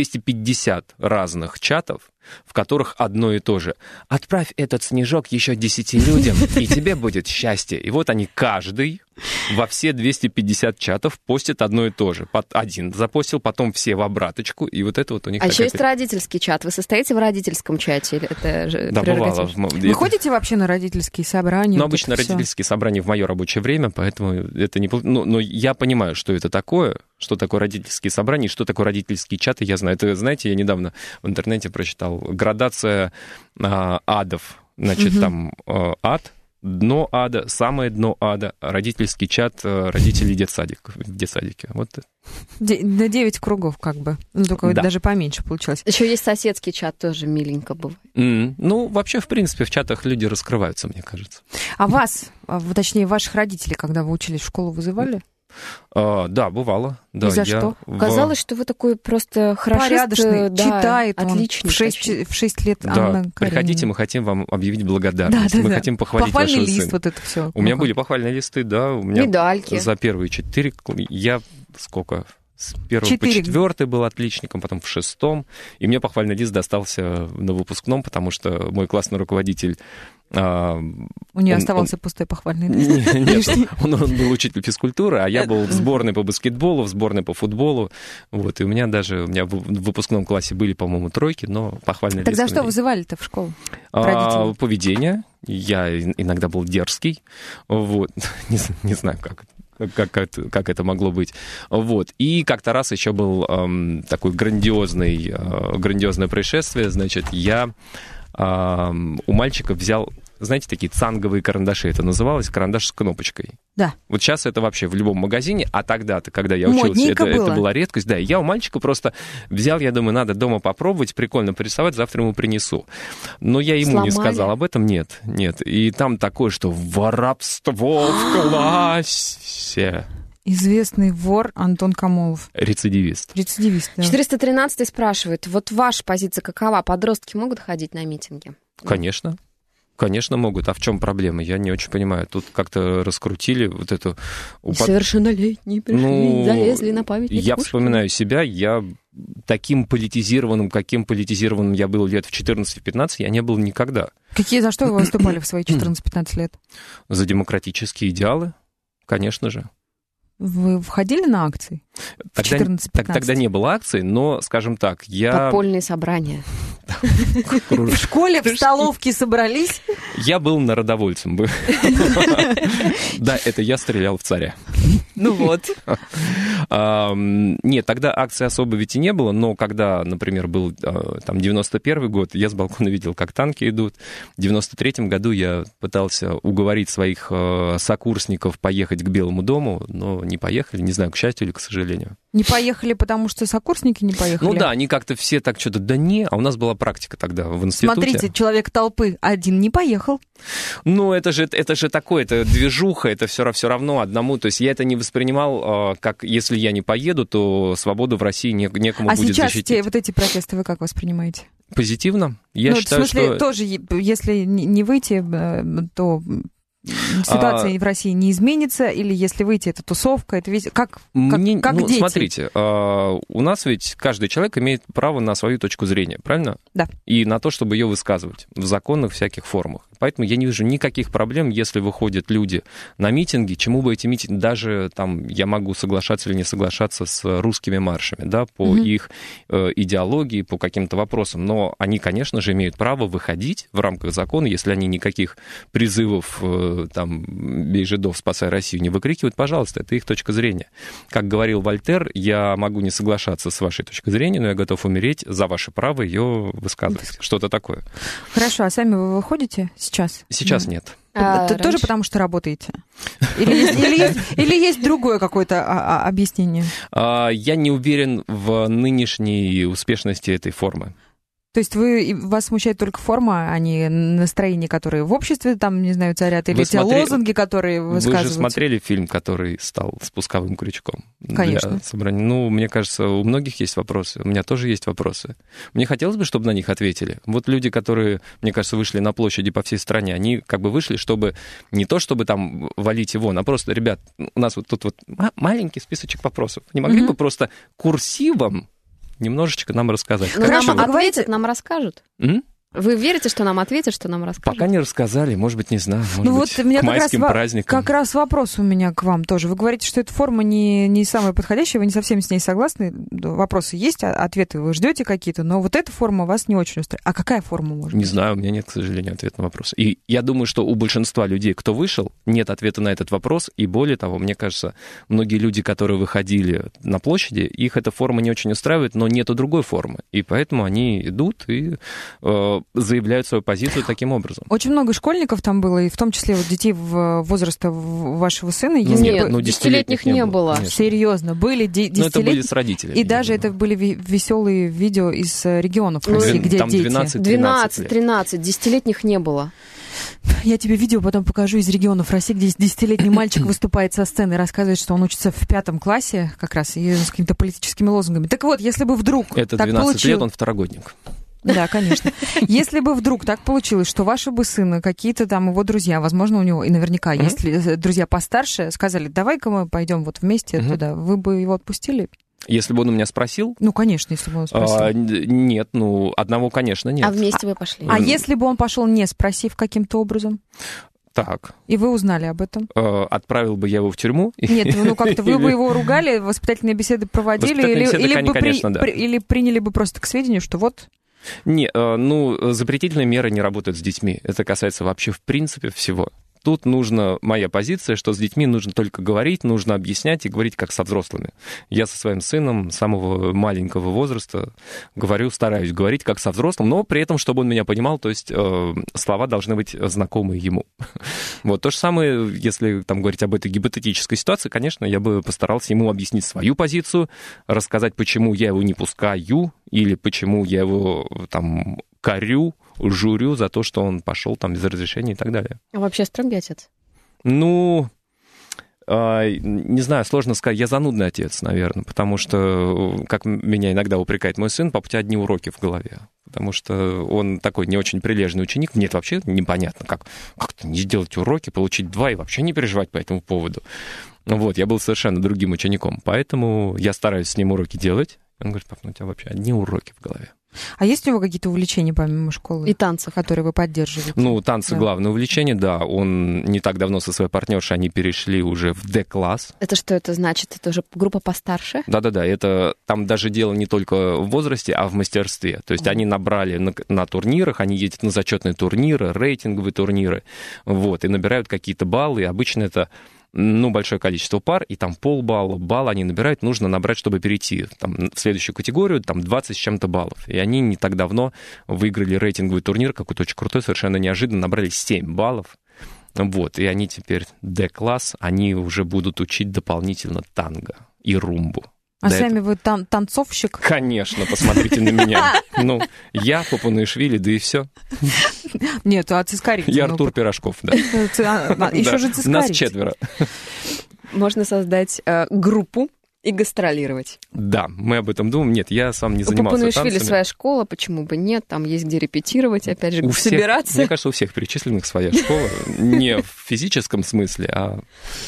250 разных чатов, в которых одно и то же. Отправь этот снежок еще 10 людям, и тебе будет счастье. И вот они каждый во все 250 чатов постит одно и то же. Один запостил, потом все в обраточку, и вот это вот у них... А еще есть родительский чат. Вы состоите в родительском чате? Или это же да, бывало. Вы ходите вообще на родительские собрания? Ну, обычно родительские собрания в мое рабочее время, поэтому это не... Но я понимаю, что это такое, что такое родительские собрания, что такое родительские чаты, я знаю. Это, знаете, я недавно в интернете прочитал градация адов. Значит, там ад, дно ада, самое дно ада, родительский чат родителей в детсадике. Вот. На 9 кругов как бы. Только даже поменьше получилось. Еще есть соседский чат, тоже миленько бывает. Вообще, в принципе, в чатах люди раскрываются, мне кажется. А вас, точнее, ваших родителей, когда вы учились в школу, вызывали? Да, бывало. Да, и за что? Казалось, что вы такой просто хороший, порядочный, читает отличный. В 6 лет да, Анна Каренина. Приходите, мы хотим вам объявить благодарность. Мы хотим похвалить вашего сына. Лист, вот это все. У меня были похвальные листы, да. У меня медальки. За первые 4... Я сколько... С 1 по 4 был отличником, потом в 6. И мне похвальный лист достался на выпускном, потому что мой классный руководитель... У нее оставался пустой похвальный лист? Нет, он был учитель физкультуры, а я был в сборной по баскетболу, в сборной по футболу. Вот, и у меня в выпускном классе были, по-моему, 3, но похвальный лист... Тогда что вызывали-то в школу? Поведение. Я иногда был дерзкий. Вот. Не знаю, как это могло быть. Вот. И как-то раз еще был такое грандиозное происшествие. Значит, я у мальчика взял, знаете, такие цанговые карандаши. Это называлось карандаш с кнопочкой. Да. Вот сейчас это вообще в любом магазине, а тогда-то, когда я учился, это была редкость. Да, я у мальчика просто взял, я думаю, надо дома попробовать, прикольно порисовать, завтра ему принесу. Но я ему не сказал об этом, нет. И там такое, что воровство в классе. Известный вор Антон Камолов. Рецидивист, да. 413-й спрашивает, вот ваша позиция какова? Подростки могут ходить на митинги? Конечно. Конечно, могут. А в чем проблема? Я не очень понимаю. Тут как-то раскрутили вот эту... Совершеннолетние пришли, залезли на памятник. Я вспоминаю себя, я таким политизированным, каким политизированным я был лет в 14-15, я не был никогда. За что вы выступали в свои 14-15 лет? За демократические идеалы, конечно же. Вы входили на акции? Тогда не было акций, но, скажем так, Подпольные собрания. В школе, в столовке собрались? Я был народовольцем. Да, это я стрелял в царя. Ну вот. Нет, тогда акции особо ведь и не было, но когда, например, был там 91 год, я с балкона видел, как танки идут. В 93 году я пытался уговорить своих сокурсников поехать к Белому дому, но не поехали, не знаю, к счастью или к сожалению. Не поехали, потому что сокурсники не поехали? Ну да, они как-то все так что-то, да не, а у нас была практика тогда в институте. Смотрите, человек толпы один не поехал. Ну, это же такое, это движуха, это все равно одному. То есть я это не воспринимал, как если я не поеду, то свободу в России некому будет защитить. А сейчас вот эти протесты вы как воспринимаете? Позитивно. Я считаю, в смысле, что... тоже, если не выйти, то... Ситуация в России не изменится, или если выйти, это тусовка, это весь... Как дети? Смотрите, у нас ведь каждый человек имеет право на свою точку зрения, правильно? Да. И на то, чтобы ее высказывать в законных всяких формах. Поэтому я не вижу никаких проблем, если выходят люди на митинги, чему бы эти митинги... Даже там я могу соглашаться или не соглашаться с русскими маршами, да, по их идеологии, по каким-то вопросам. Но они, конечно же, имеют право выходить в рамках закона, если они никаких призывов там, бей жидов, спасай Россию, не выкрикивают, пожалуйста, это их точка зрения. Как говорил Вольтер, я могу не соглашаться с вашей точкой зрения, но я готов умереть за ваше право ее высказывать. Что-то такое. Хорошо, а сами вы выходите сейчас? Сейчас нет. Тоже потому, что работаете? Или есть другое какое-то объяснение? Я не уверен в нынешней успешности этой формы. То есть вас смущает только форма, а не настроения, которые в обществе, там, не знаю, царят, или те лозунги, которые высказываются? Вы же смотрели фильм, который стал спусковым крючком? Конечно. Для собрания? Ну, мне кажется, у многих есть вопросы, у меня тоже есть вопросы. Мне хотелось бы, чтобы на них ответили. Вот люди, которые, мне кажется, вышли на площади по всей стране, они как бы вышли, чтобы не то, чтобы там валить его, а просто, ребят, у нас вот тут вот маленький списочек вопросов. Не могли бы просто курсивом немножечко нам рассказать. Но нам ответят, нам расскажут. Вы верите, что нам ответят, что нам расскажут? Пока не рассказали, может быть, не знаю, может быть, к майским праздникам. Как раз вопрос у меня к вам тоже. Вы говорите, что эта форма не самая подходящая, вы не совсем с ней согласны. Вопросы есть, ответы вы ждете какие-то, но вот эта форма вас не очень устраивает. А какая форма может быть? Не знаю, у меня нет, к сожалению, ответа на вопрос. И я думаю, что у большинства людей, кто вышел, нет ответа на этот вопрос. И более того, мне кажется, многие люди, которые выходили на площади, их эта форма не очень устраивает, но нету другой формы. И поэтому они идут и заявляют свою позицию таким образом. Очень много школьников там было, и в том числе вот детей возраста вашего сына. Нет, 10-летних не было. Конечно. Серьезно, были 10-летние. Но это были с родителями. И даже это были веселые видео из регионов России, где там дети. 12-13, 10-летних не было. Я тебе видео потом покажу из регионов России, где 10-летний мальчик выступает со сцены и рассказывает, что он учится в 5 классе как раз, и с какими-то политическими лозунгами. Так вот, если бы вдруг это так 12 лет, он второгодник. Да, конечно. Если бы вдруг так получилось, что ваши бы сына, какие-то там его друзья, возможно, у него и наверняка есть друзья постарше, сказали, давай-ка мы пойдем вот вместе туда, вы бы его отпустили? Если бы он у меня спросил? Ну, конечно, если бы он спросил. Нет, одного, конечно, нет. А вместе вы пошли? А если бы он пошел, не спросив каким-то образом? Так. И вы узнали об этом? Отправил бы я его в тюрьму? Нет, как-то вы бы его ругали, воспитательные беседы проводили, или приняли бы просто к сведению, что вот... Не, запретительные меры не работают с детьми. Это касается вообще в принципе всего. Тут нужна моя позиция, что с детьми нужно только говорить, нужно объяснять и говорить как со взрослыми. Я со своим сыном самого маленького возраста стараюсь говорить как со взрослым, но при этом, чтобы он меня понимал, то есть слова должны быть знакомы ему. Вот то же самое, если там говорить об этой гипотетической ситуации, конечно, я бы постарался ему объяснить свою позицию, рассказать, почему я его не пускаю, или почему я его там корю, журю за то, что он пошел там без разрешения и так далее. А вообще строгий отец? Не знаю, сложно сказать. Я занудный отец, наверное, потому что, как меня иногда упрекает мой сын, папа, у тебя одни уроки в голове. Потому что он такой не очень прилежный ученик. Мне это вообще непонятно, как-то не сделать уроки, получить 2 и вообще не переживать по этому поводу. Вот, я был совершенно другим учеником, поэтому я стараюсь с ним уроки делать. Он говорит, папа, у тебя вообще одни уроки в голове. А есть у него какие-то увлечения помимо школы? И танцев, которые вы поддерживаете? Танцы главное увлечение, да. Он не так давно со своей партнершей, они перешли уже в D-класс. Это что это значит? Это уже группа постарше? Да-да-да, это там даже дело не только в возрасте, а в мастерстве. То есть они набрали на турнирах, они ездят на зачетные турниры, рейтинговые турниры, вот, и набирают какие-то баллы. И обычно это большое количество пар, и там балла они набирают, нужно набрать, чтобы перейти там, в следующую категорию, там 20 с чем-то баллов. И они не так давно выиграли рейтинговый турнир, какой-то очень крутой, совершенно неожиданно, набрали 7 баллов. Вот, и они теперь D-класс, они уже будут учить дополнительно танго и румбу. А сами вы танцовщик? Конечно, посмотрите на меня. Ну, я, Папунаишвили, да и все. Нет, а Цискаридзе? Я Артур Пирожков, да. Еще же Цискаридзе. Нас 4. Можно создать группу и гастролировать. Да, мы об этом думаем. Нет, я сам не занимался танцами. У Папунаишвили своя школа, почему бы нет? Там есть где репетировать, опять же, собираться. Мне кажется, у всех перечисленных своя школа. Не в физическом смысле, а...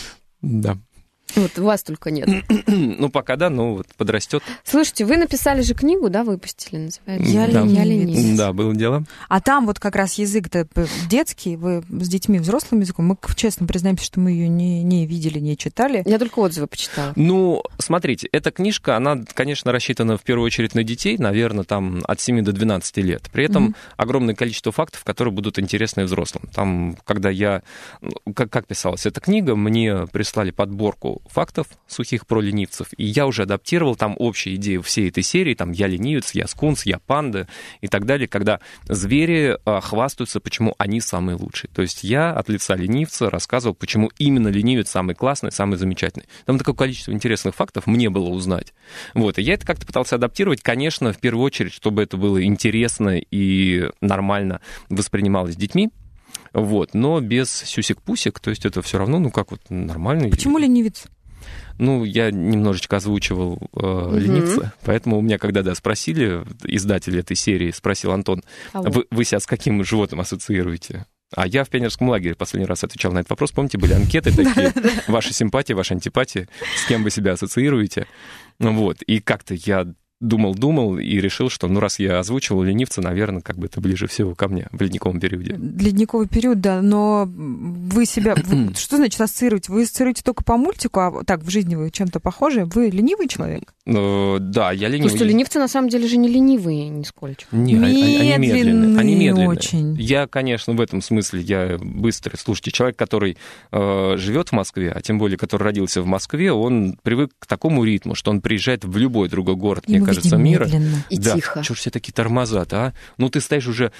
Да. Вот, у вас только нет. Ну, пока да, но вот подрастет. Слушайте, вы написали же книгу, да, выпустили, называется? «Я ленивец». Да, было дело. А там вот как раз язык-то детский, вы с детьми взрослым языком, мы честно признаемся, что мы ее не видели, не читали. Я только отзывы почитала. Ну, смотрите, эта книжка, она, конечно, рассчитана в первую очередь на детей, наверное, там от 7 до 12 лет. При этом огромное количество фактов, которые будут интересны взрослым. Там, когда я... Как писалась эта книга, мне прислали подборку фактов сухих про ленивцев, и я уже адаптировал там общие идеи всей этой серии, там я ленивец, я скунс, я панда и так далее, когда звери хвастаются, почему они самые лучшие. То есть я от лица ленивца рассказывал, почему именно ленивец самый классный, самый замечательный. Там такое количество интересных фактов мне было узнать. Вот, и я это как-то пытался адаптировать, конечно, в первую очередь, чтобы это было интересно и нормально воспринималось детьми. Вот, но без сюсик-пусик, то есть это все равно, ну, как вот нормальный... Почему ленивец? Ну, я немножечко озвучивал ленивца, поэтому у меня, когда спросили, издатель этой серии спросил: Антон, вы себя с каким животным ассоциируете? А я в пионерском лагере последний раз отвечал на этот вопрос. Помните, были анкеты такие, ваши симпатии, ваши антипатии, с кем вы себя ассоциируете? Вот, и как-то я... Думал и решил, что, ну, раз я озвучивал ленивца, наверное, как бы это ближе всего ко мне в ледниковом периоде. Ледниковый период, да, но вы себя... Что значит ассоциируете? Вы ассоциируете только по мультику, а так в жизни вы чем-то похожи? Вы ленивый человек? Да, я ленивый. Потому что ленивцы на самом деле же не ленивые нисколько. Нет, они медленные. Очень. Я, конечно, в этом смысле, я быстрый. Слушайте, человек, который живет в Москве, а тем более, который родился в Москве, он привык к такому ритму, что он приезжает в любой другой город, мне кажется, мира. И да. тихо. Чего ж все такие тормоза-то, а? Ну, ты стоишь уже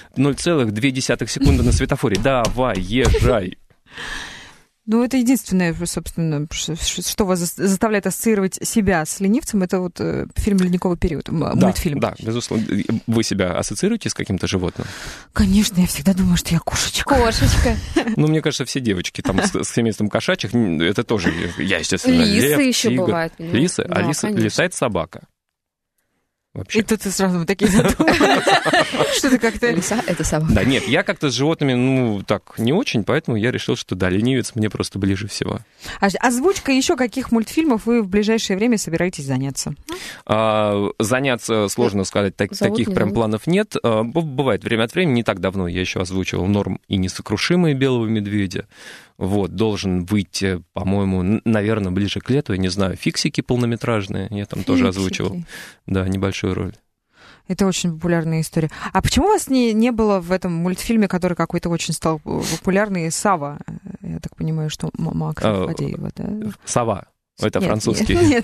0,2 секунды на светофоре. Давай, езжай. Ну, это единственное, собственно, что вас заставляет ассоциировать себя с ленивцем, это вот фильм «Ледниковый период», мультфильм. Да, безусловно. Вы себя ассоциируете с каким-то животным? Конечно, я всегда думаю, что я кошечка. Кошечка. Ну, мне кажется, все девочки там с семейством кошачьих, это тоже, я, естественно, лисы лев, еще тигр. бывают. Лисы? Да, летает собака. Вообще. И тут мы такие задумываемся. Что-то как-то... Лиса — это собака. Да, нет, я как-то с животными, ну, так, не очень, поэтому я решил, что, да, ленивец мне просто ближе всего. Озвучка еще каких мультфильмов вы в ближайшее время собираетесь заняться? Заняться сложно сказать, таких прям планов нет. Бывает время от времени, не так давно я еще озвучивал «Норм и несокрушимые» Белого медведя. Вот, должен выйти, по-моему, наверное, ближе к лету, я не знаю, «Фиксики» полнометражные, я там тоже озвучивал. Да, небольшую роль. Это очень популярная история. А почему у вас не было в этом мультфильме, который какой-то очень стал популярный, «Сава»? Я так понимаю, что Максима Фадеева, да? «Сова». Это нет, французский. Нет.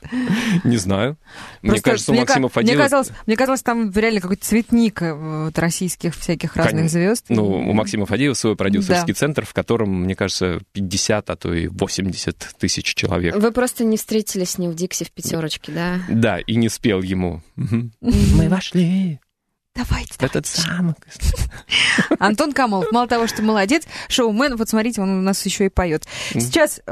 Не знаю. Мне кажется, у Максима Фадеева... Мне казалось, там реально какой-то цветник вот, российских всяких разных звезд. Ну, у Максима Фадеева свой продюсерский центр, в котором, мне кажется, 50, а то и 80 тысяч человек. Вы просто не встретились с ним в Дикси в пятерочке, да? Да, и не спел ему. Мы вошли... Давайте. Этот самый. Антон Камолов, мало того, что молодец, шоумен, вот смотрите, он у нас еще и поет. Сейчас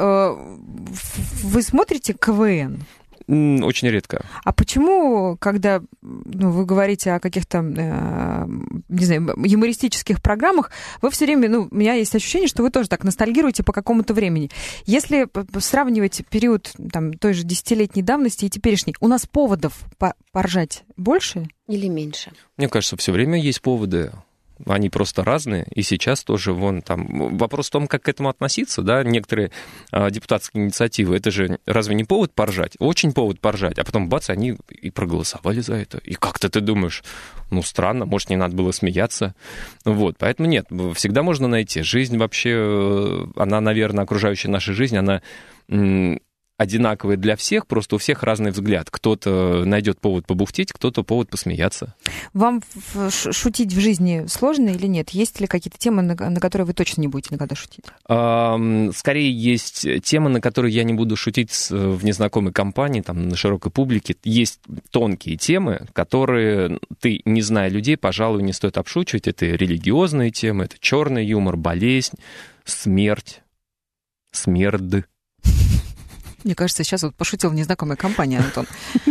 вы смотрите КВН? Очень редко. А почему, когда вы говорите о каких-то, не знаю, юмористических программах, вы все время, у меня есть ощущение, что вы тоже так ностальгируете по какому-то времени. Если сравнивать период там, той же 10-летней давности и теперешней, у нас поводов поржать больше? Или меньше? Мне кажется, все время есть поводы. они просто разные, и сейчас тоже вон там... Вопрос в том, как к этому относиться, да, некоторые депутатские инициативы, это же разве не повод поржать? Очень повод поржать, а потом бац, они и проголосовали за это. И как-то ты думаешь, ну, странно, может, не надо было смеяться. Вот, поэтому нет, всегда можно найти. Жизнь вообще, она, наверное, окружающая наша жизнь, она... одинаковые для всех, просто у всех разный взгляд. Кто-то найдет повод побухтеть, кто-то повод посмеяться. Вам шутить в жизни сложно или нет? Есть ли какие-то темы, на которые вы точно не будете никогда шутить? Скорее, есть темы, на которые я не буду шутить в незнакомой компании, там, на широкой публике. Есть тонкие темы, которые ты, не зная людей, пожалуй, не стоит обшучивать. Это религиозные темы, это черный юмор, болезнь, смерть, смерд. Мне кажется, сейчас вот пошутил в незнакомой компании, Антон.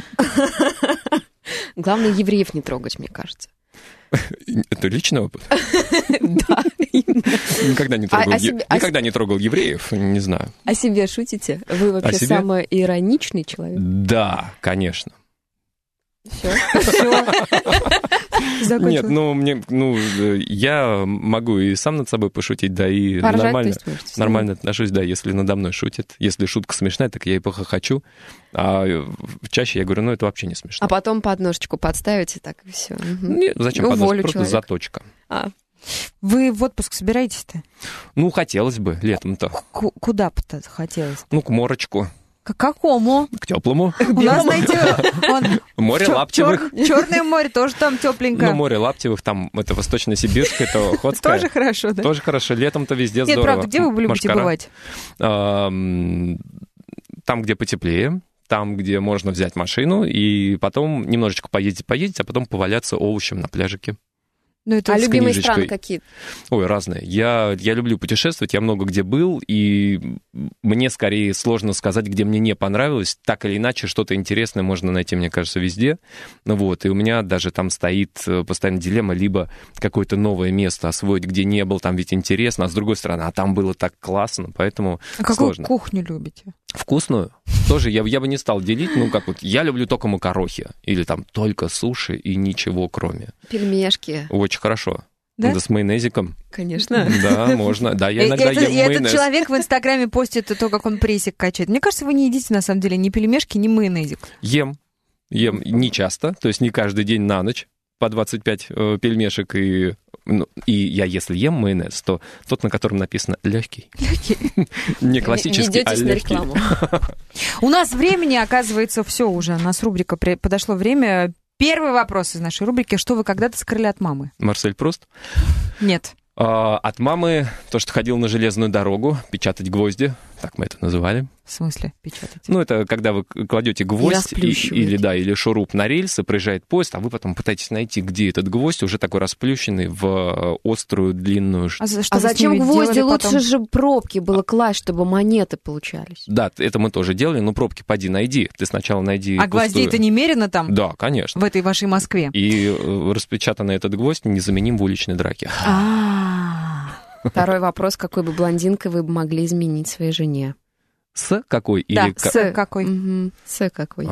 Главное, евреев не трогать, мне кажется. Это личный опыт? Да. Никогда не трогал евреев, не знаю. О себе шутите? Вы вообще самый ироничный человек? Да, конечно. Все. Нет, я могу и сам над собой пошутить, да, и нормально отношусь, да, если надо мной шутят. Если шутка смешная, так я и похохочу. А чаще я говорю, это вообще не смешно. А потом подножечку подставите, так и все. Нет, зачем подножечку? Просто заточка. Вы в отпуск собираетесь-то? Хотелось бы летом-то. Куда бы хотелось? К морочку. К какому? К теплому. У нас, знаете, море Лаптевых. Черное море тоже там тепленько. Море Лаптевых, там это Восточно-Сибирское, это Охотское. Тоже хорошо, да? Тоже хорошо. Летом-то везде здорово. Нет, правда, где вы любите бывать? Там, где потеплее. Там, где можно взять машину и потом немножечко поездить, а потом поваляться овощем на пляжике. А любимые страны какие? Ой, разные. Я люблю путешествовать, я много где был, и мне скорее сложно сказать, где мне не понравилось. Так или иначе, что-то интересное можно найти, мне кажется, везде. Вот, и у меня даже там стоит постоянно дилемма, либо какое-то новое место освоить, где не был, там ведь интересно, а с другой стороны, а там было так классно, поэтому сложно. Какую кухню любите? Вкусную? Тоже я бы не стал делить, я люблю только макарохи, или там только суши и ничего кроме. Пельмешки. Очень хорошо. Да? Да, с майонезиком. Конечно. Да, можно. Да, я иногда ем майонез. Этот человек в Инстаграме постит то, как он прессик качает. Мне кажется, вы не едите, на самом деле, ни пельмешки, ни майонезик. Ем не часто, то есть не каждый день на ночь по 25 пельмешек. И я, если ем майонез, то тот, на котором написано «легкий». Не классический, а легкий. У нас времени, оказывается, все уже. У нас рубрика «Подошло время». Первый вопрос из нашей рубрики. Что вы когда-то скрыли от мамы? Марсель Пруст? Нет. От мамы то, что ходил на железную дорогу, печатать гвозди, так мы это называли. В смысле печатать? Это когда вы кладете гвоздь или шуруп на рельсы, проезжает поезд, а вы потом пытаетесь найти, где этот гвоздь, уже такой расплющенный в острую, длинную... А зачем гвозди? Лучше же пробки было класть, чтобы монеты получались. Да, это мы тоже делали, но пробки поди найди. Ты сначала найди А гвоздей-то немерено там? Да, конечно. В этой вашей Москве? И распечатанный этот гвоздь незаменим в уличной драке. Второй вопрос. Какой бы блондинкой вы бы могли изменить своей жене? С какой? Да, с какой. С какой.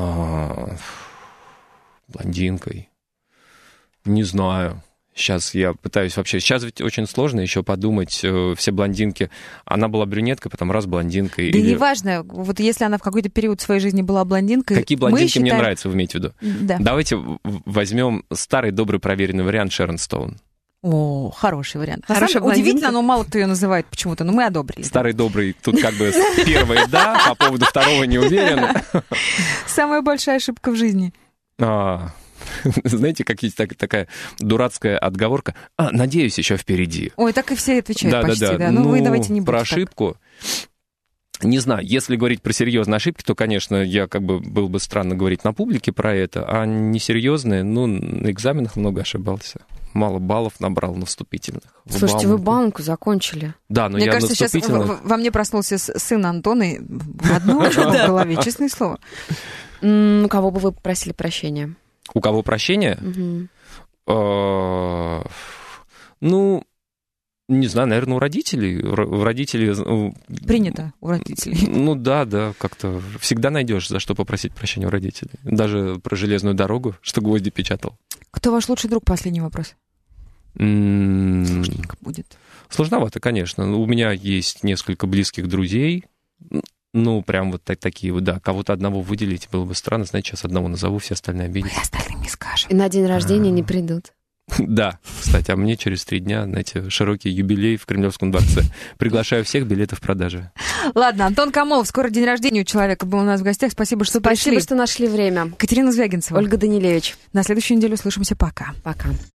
Блондинкой. Не знаю. Сейчас я пытаюсь вообще... Сейчас ведь очень сложно еще подумать. Все блондинки... Она была брюнеткой, потом раз блондинкой. Да неважно. Вот если она в какой-то период своей жизни была блондинкой... Какие блондинки мне нравятся, вы имеете в виду? Да. Давайте возьмем старый, добрый, проверенный вариант Шерон Стоун. О, хороший вариант. Удивительно, но мало кто ее называет почему-то, но мы одобрили. Старый добрый, тут как бы первое да, по поводу второго не уверен. Самая большая ошибка в жизни. Знаете, как есть такая дурацкая отговорка? Надеюсь, еще впереди. Ой, так и все отвечают почти, да. Вы давайте не будем про ошибку. Не знаю, если говорить про серьезные ошибки, то, конечно, я было бы странно говорить на публике про это, а несерьезные, на экзаменах много ошибался. Мало баллов набрал на вступительных. Слушайте, вы банку закончили. Да, но мне я кажется, на вступительных... сейчас во мне проснулся сын Антона, родной в голове, честное слово. У кого бы вы попросили прощения? У кого прощения? Не знаю, наверное, у родителей. Принято у родителей. Да, как-то всегда найдешь, за что попросить прощения у родителей. Даже про железную дорогу, что гвозди печатал. Кто ваш лучший друг? Последний вопрос. Сложненько будет. Сложновато, конечно. У меня есть несколько близких друзей. Ну, прям вот такие вот, да. Кого-то одного выделить было бы странно. Знаете, сейчас одного назову, все остальные обидятся. Ой, остальным не скажем. И на день рождения не придут. Да, кстати, а мне через 3 дня, знаете, широкий юбилей в Кремлевском дворце. Приглашаю всех, билеты в продаже. Ладно, Антон Камолов, скоро день рождения у человека был у нас в гостях. Спасибо, что пришли. Спасибо, что нашли время. Катерина Звягинцева. Ольга Данилевич. На следующую неделю услышимся. Пока. Пока.